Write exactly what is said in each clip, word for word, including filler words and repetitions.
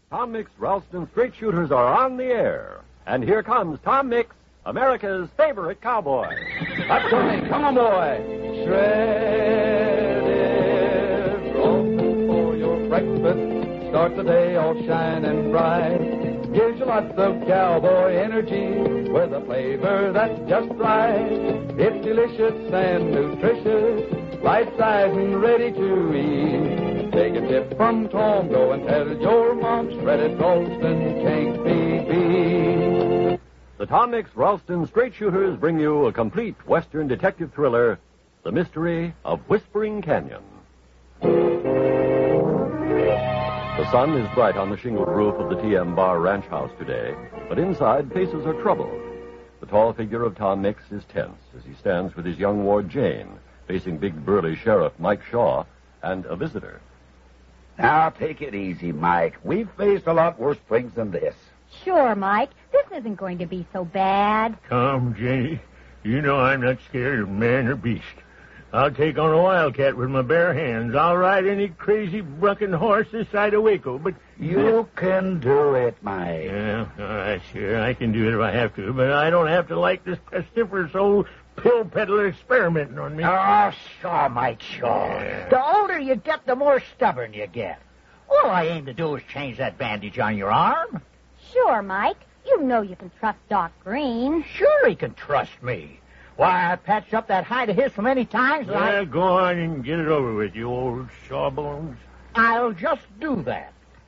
Tom Mix Ralston Straight Shooters are on the air. And here comes Tom Mix, America's favorite cowboy. Up, Tony. Come on, boy. Shredded Ralston for your breakfast. Start the day all shining bright. Gives you lots of cowboy energy with a flavor that's just right. It's delicious and nutritious, right size and ready to eat. Take a tip from Tom, go and tell your mom shredded Ralston can't be beat. The Tom Mix Ralston Straight Shooters bring you a complete Western detective thriller, The Mystery of Whispering Canyon. The sun is bright on the shingled roof of the T M Bar Ranch House today, but inside faces are troubled. The tall figure of Tom Mix is tense as he stands with his young ward Jane, facing big burly Sheriff Mike Shaw and a visitor. Now, take it easy, Mike. We've faced a lot worse things than this. Sure, Mike. This isn't going to be so bad. Come, Jenny. You know I'm not scared of man or beast. I'll take on a wildcat with my bare hands. I'll ride any crazy bucking horse this side of Waco, but... You can do it, Mike. Yeah, all right, sure. I can do it if I have to, but I don't have to like this pestiferous old pill peddler experimenting on me. Oh, sure, Mike, sure. Yeah. The older you get, the more stubborn you get. All I aim to do is change that bandage on your arm. Sure, Mike. You know you can trust Doc Green. Sure he can trust me. Why, I patched up that hide of his so many times that Well, I... go on and get it over with, you old sawbones. I'll just do that.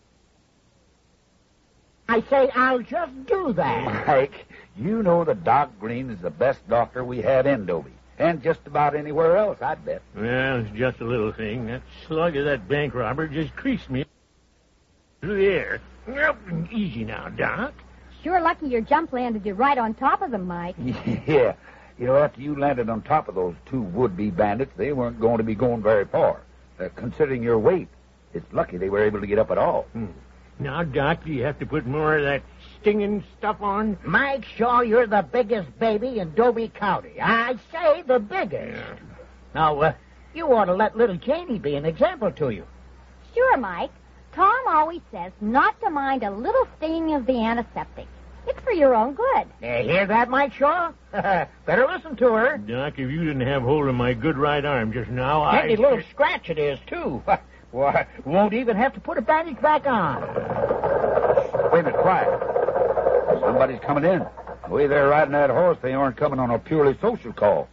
I say I'll just do that. Mike, you know that Doc Green is the best doctor we have in Dobie. And just about anywhere else, I'd bet. Well, it's just a little thing. That slug of that bank robber just creased me through the air. Yep, easy now, Doc. Sure lucky your jump landed you right on top of them, Mike. Yeah. You know, after you landed on top of those two would-be bandits, they weren't going to be going very far. Uh, considering your weight, it's lucky they were able to get up at all. Hmm. Now, Doc, do you have to put more of that stinging stuff on? Mike Shaw, you're the biggest baby in Dobie County. I say the biggest. Yeah. Now, uh, you ought to let little Janie be an example to you. Sure, Mike. Tom always says not to mind a little stinging of the antiseptic. It's for your own good. You hear that, Mike Shaw? Better listen to her. Doc, if you didn't have hold of my good right arm just now, I... Handy little scratch it is, too. Why, won't even have to put a bandage back on. Wait a minute, quiet. Somebody's coming in. The way they're riding that horse, they aren't coming on a purely social call.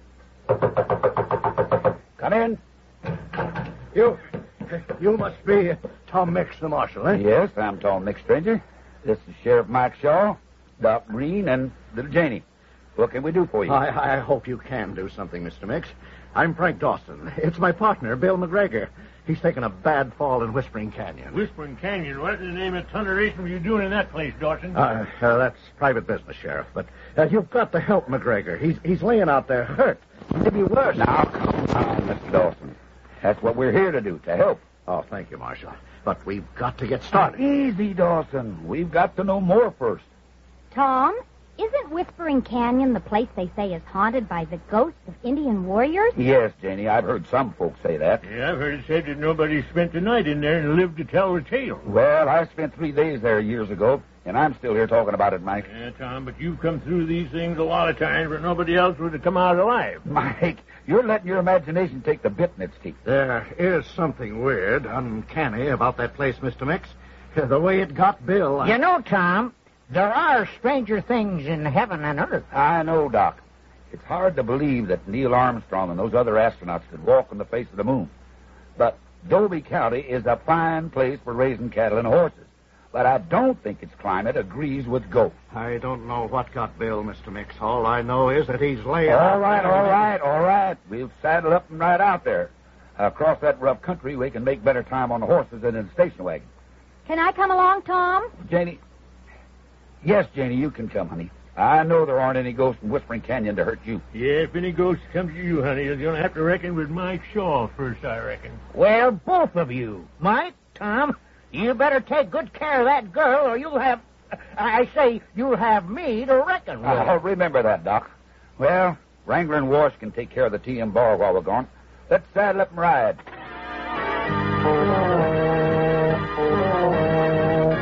Come in. You, you must be Tom Mix, the marshal, eh? Yes, I'm Tom Mix, stranger. This is Sheriff Mike Shaw, Doc Green, and little Janie. What can we do for you? I, I hope you can do something, Mister Mix. I'm Frank Dawson. It's my partner, Bill McGregor. He's taken a bad fall in Whispering Canyon. Whispering Canyon? What in the name of thunderation were you doing in that place, Dawson? Uh, uh, that's private business, Sheriff. But uh, you've got to help McGregor. He's he's laying out there hurt. Maybe worse. Now, come on, Mister Dawson. That's what we're here to do, to help. Oh, thank you, Marshal. But we've got to get started. Easy, Dawson. We've got to know more first. Tom, isn't Whispering Canyon the place they say is haunted by the ghosts of Indian warriors? Yes, Janie. I've heard some folks say that. Yeah, I've heard it said that nobody spent the night in there and lived to tell the tale. Well, I spent three days there years ago, and I'm still here talking about it, Mike. Yeah, Tom, but you've come through these things a lot of times where nobody else would have come out alive. Mike, you're letting your imagination take the bit in its teeth. There is something weird, uncanny about that place, Mister Mix. The way it got Bill... I... You know, Tom, there are stranger things in heaven and earth. I know, Doc. It's hard to believe that Neil Armstrong and those other astronauts could walk on the face of the moon. But Dobie County is a fine place for raising cattle and horses. But I don't think its climate agrees with ghosts. I don't know what got Bill, Mister Mix. All I know is that he's laying... All right, all right, all right. We'll saddle up and ride out there. Across that rough country, we can make better time on the horses than in the station wagon. Can I come along, Tom? Janie... Yes, Janie, you can come, honey. I know there aren't any ghosts in Whispering Canyon to hurt you. Yeah, if any ghost comes to you, honey, you're going to have to reckon with Mike Shaw first, I reckon. Well, both of you. Mike, Tom, you better take good care of that girl or you'll have... I say you'll have me to reckon with. I'll remember that, Doc. Well, Wrangler and Wash can take care of the T M bar while we're gone. Let's saddle up and ride.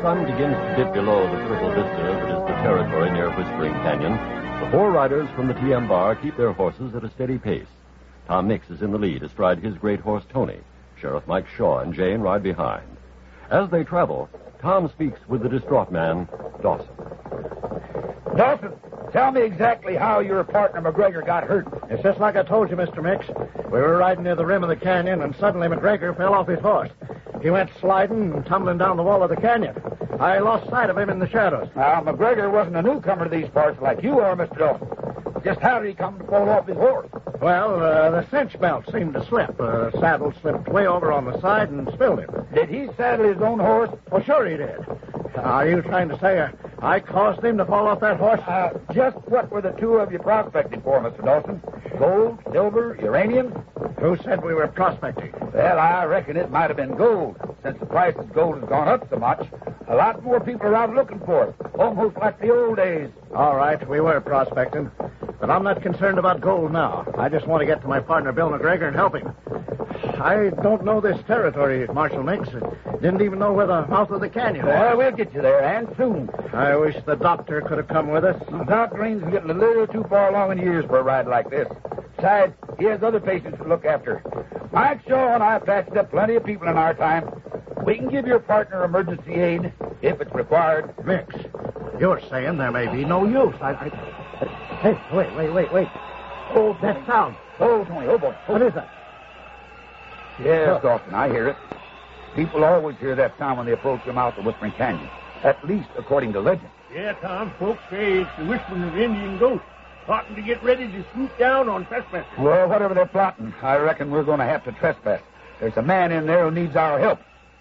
sun begins to dip below the purple vista that is the territory near Whispering Canyon, the four riders from the T M Bar keep their horses at a steady pace. Tom Mix is in the lead astride his great horse, Tony. Sheriff Mike Shaw and Jane ride behind. As they travel, Tom speaks with the distraught man, Dawson. Dawson, tell me exactly how your partner McGregor got hurt. It's just like I told you, Mister Mix. We were riding near the rim of the canyon, and suddenly McGregor fell off his horse. He went sliding and tumbling down the wall of the canyon. I lost sight of him in the shadows. Now, McGregor wasn't a newcomer to these parts like you are, Mister Dawson. Just how did he come to fall off his horse? Well, uh, the cinch belt seemed to slip. The uh, saddle slipped way over on the side and spilled him. Did he saddle his own horse? Well, sure he did. Are you trying to say uh, I caused him to fall off that horse? Uh, just what were the two of you prospecting for, Mister Dawson? Gold, silver, uranium? Who said we were prospecting? Well, I reckon it might have been gold. Since the price of gold has gone up so much, a lot more people are out looking for it. Almost like the old days. All right, we were prospecting. But I'm not concerned about gold now. I just want to get to my partner, Bill McGregor, and help him. I don't know this territory, Marshal Mix. Didn't even know where the mouth of the canyon was. Well, we'll get you there, and soon. I wish the doctor could have come with us. Doc Green's getting a little too far along in years for a ride like this. Besides, he has other patients to look after. Mike Shaw and I have patched up plenty of people in our time. We can give your partner emergency aid if it's required. Mix, you're saying there may be no use. I, I... Hey, wait, wait, wait, wait. Oh, that sound. Oh, Tony, oh, boy. What is that? Yes, Dawson, I hear it. People always hear that sound when they approach the mouth of Whispering Canyon. At least according to legend. Yeah, Tom, folks say it's the whispering of Indian ghosts, plotting to get ready to swoop down on trespassers. Well, whatever they're plotting, I reckon we're going to have to trespass. There's a man in there who needs our help.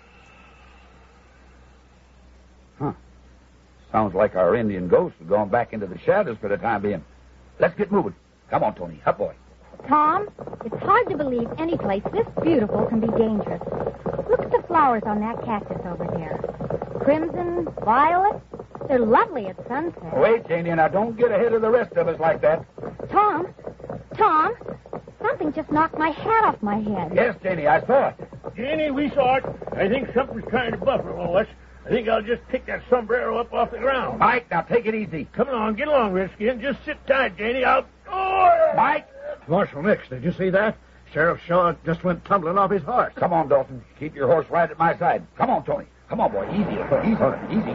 Huh. Sounds like our Indian ghosts have gone back into the shadows for the time being. Let's get moving. Come on, Tony. Up, boy. Tom, it's hard to believe any place this beautiful can be dangerous. Look at the flowers on that cactus over there. Crimson, violet. They're lovely at sunset. Wait, Janie, now don't get ahead of the rest of us like that. Tom, Tom, something just knocked my hat off my head. Yes, Janie, I saw it. Janie, we saw it. I think something's trying to buffalo us. I think I'll just pick that sombrero up off the ground. Mike, now take it easy. Come on, get along, Redskin. Just sit tight, Janie. I'll... Oh! Mike! Marshal Mix, did you see that? Sheriff Shaw just went tumbling off his horse. Come on, Dawson. Keep your horse right at my side. Come on, Tony. Come on, boy. Easy. Easy. Easy.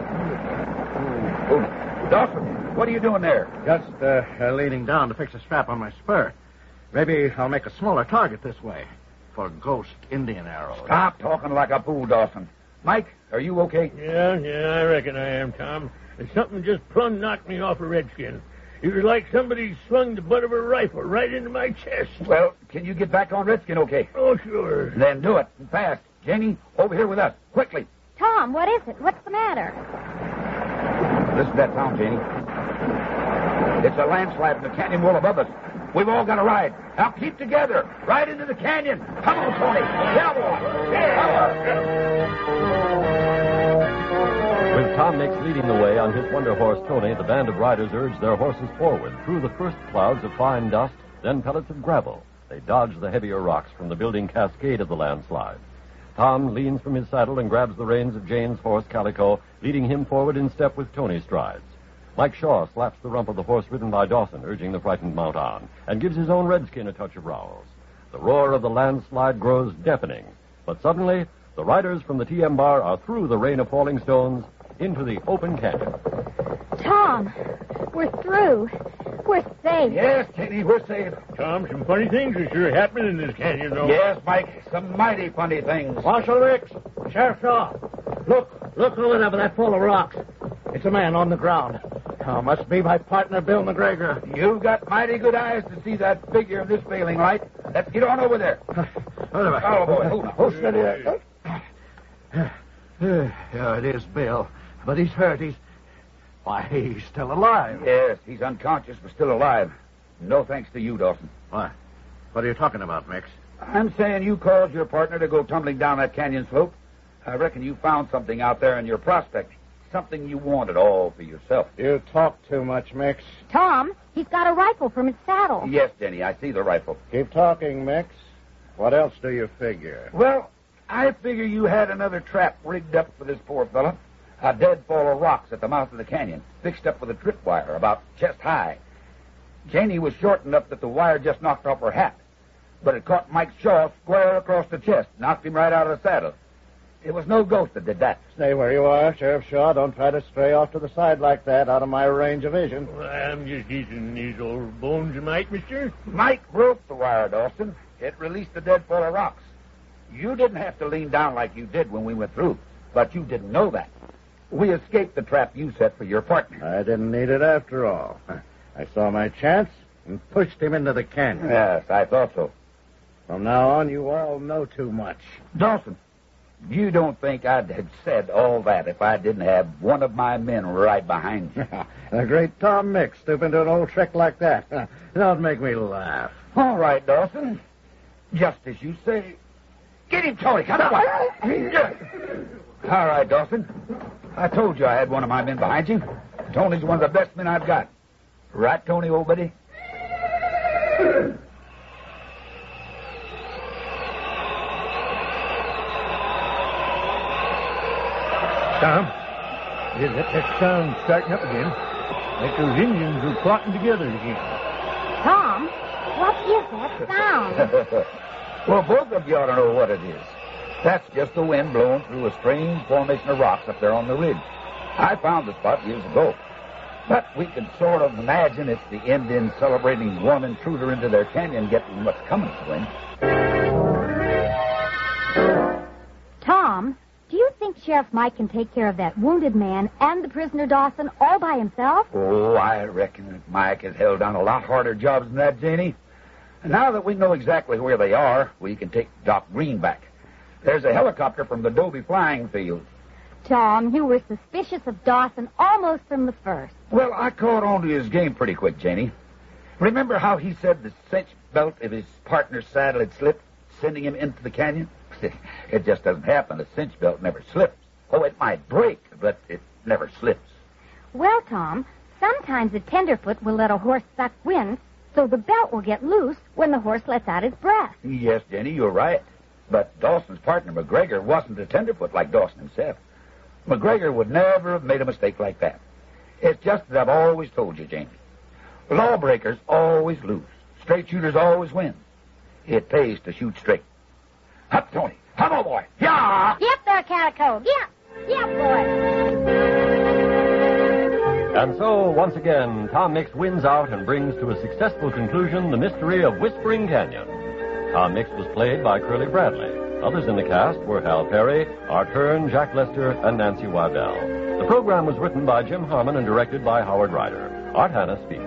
Ooh. Dawson, what are you doing there? Just uh, uh, leaning down to fix a strap on my spur. Maybe I'll make a smaller target this way for ghost Indian arrows. Stop talking like a fool, Dawson. Mike, are you okay? Yeah, yeah, I reckon I am, Tom. And something just plumb knocked me off a Redskin. It was like somebody slung the butt of a rifle right into my chest. Well, can you get back on Redskin okay? Oh, sure. Then do it, and fast. Janie, over here with us, quickly. Tom, what is it? What's the matter? Listen to that sound, Janie. It's a landslide in the canyon wall above us. We've all got to ride. Now keep together. Ride into the canyon. Come on, Tony. Yeah, boy. Yeah. With Tom Mix leading the way on his wonder horse, Tony, the band of riders urged their horses forward through the first clouds of fine dust, then pellets of gravel. They dodged the heavier rocks from the building cascade of the landslide. Tom leans from his saddle and grabs the reins of Jane's horse, Calico, leading him forward in step with Tony's strides. Mike Shaw slaps the rump of the horse ridden by Dawson, urging the frightened mount on, and gives his own Redskin a touch of rowels. The roar of the landslide grows deafening, but suddenly the riders from the T M Bar are through the rain of falling stones into the open canyon. Tom, we're through. We're safe. Yes, Janie, we're safe. Tom, some funny things are sure happening in this canyon, though. Yes, Mike, some mighty funny things. Marshal Mix, Sheriff Shaw, look, look over there by that fall of rocks. It's a man on the ground. Oh, must be my partner, Bill McGregor. You've got mighty good eyes to see that figure of this failing light. Let's get on over there. Oh, boy. Hold, hold steady there. Yeah, it is Bill. But he's hurt. He's... Why, he's still alive. Yes, he's unconscious but still alive. No thanks to you, Dawson. What? What are you talking about, Mix? I'm saying you caused your partner to go tumbling down that canyon slope. I reckon you found something out there in your prospect. Something you wanted all for yourself. You talk too much, Mix. Tom, he's got a rifle from his saddle. Yes, Jenny, I see the rifle. Keep talking, Mix. What else do you figure? Well, I figure you had another trap rigged up for this poor fella. A deadfall of rocks at the mouth of the canyon, fixed up with a tripwire about chest high. Janie was short enough that the wire just knocked off her hat, but it caught Mike Shaw square across the chest, knocked him right out of the saddle. It was no ghost that did that. Stay where you are, Sheriff Shaw. Don't try to stray off to the side like that, out of my range of vision. Well, I'm just eating these old bones of Mike, mister. Mike broke the wire, Dawson. It released the deadfall of rocks. You didn't have to lean down like you did when we went through, but you didn't know that. We escaped the trap you set for your partner. I didn't need it after all. I saw my chance and pushed him into the canyon. Yes, I thought so. From now on, you all know too much. Dawson, you don't think I'd have said all that if I didn't have one of my men right behind you. The great Tom Mix stooping to an old trick like that. Don't make me laugh. All right, Dawson. Just as you say. Get him, Tony. Come on. All right, Dawson. I told you I had one of my men behind you. Tony's one of the best men I've got. Right, Tony, old buddy? Tom, yeah, that, that sound starting up again. Like those Indians are plotting together again. Tom, what is that sound? Well, both of you ought to know what it is. That's just the wind blowing through a strange formation of rocks up there on the ridge. I found the spot years ago. But we can sort of imagine it's the Indians celebrating one intruder into their canyon getting what's coming to him. Tom, do you think Sheriff Mike can take care of that wounded man and the prisoner Dawson all by himself? Oh, I reckon that Mike has held down a lot harder jobs than that, Janie. And now that we know exactly where they are, we can take Doc Green back. There's a helicopter from the Dobie flying field. Tom, you were suspicious of Dawson almost from the first. Well, I caught on to his game pretty quick, Janie. Remember how he said the cinch belt of his partner's saddle had slipped, sending him into the canyon? It just doesn't happen. A cinch belt never slips. Oh, it might break, but it never slips. Well, Tom, sometimes a tenderfoot will let a horse suck wind, so the belt will get loose when the horse lets out his breath. Yes, Jenny, you're right. But Dawson's partner, McGregor, wasn't a tenderfoot like Dawson himself. McGregor would never have made a mistake like that. It's just as I've always told you, Janie. Lawbreakers always lose. Straight shooters always win. It pays to shoot straight. Up, Tony. Come on, boy. Yeah. Yep, there, Calico. Yep. Yep, boy. And so, once again, Tom Mix wins out and brings to a successful conclusion the mystery of Whispering Canyon. Tom Mix was played by Curly Bradley. Others in the cast were Hal Perry, Art Hearn, Jack Lester, and Nancy Waddell. The program was written by Jim Harmon and directed by Howard Ryder. Art Hanna speaking.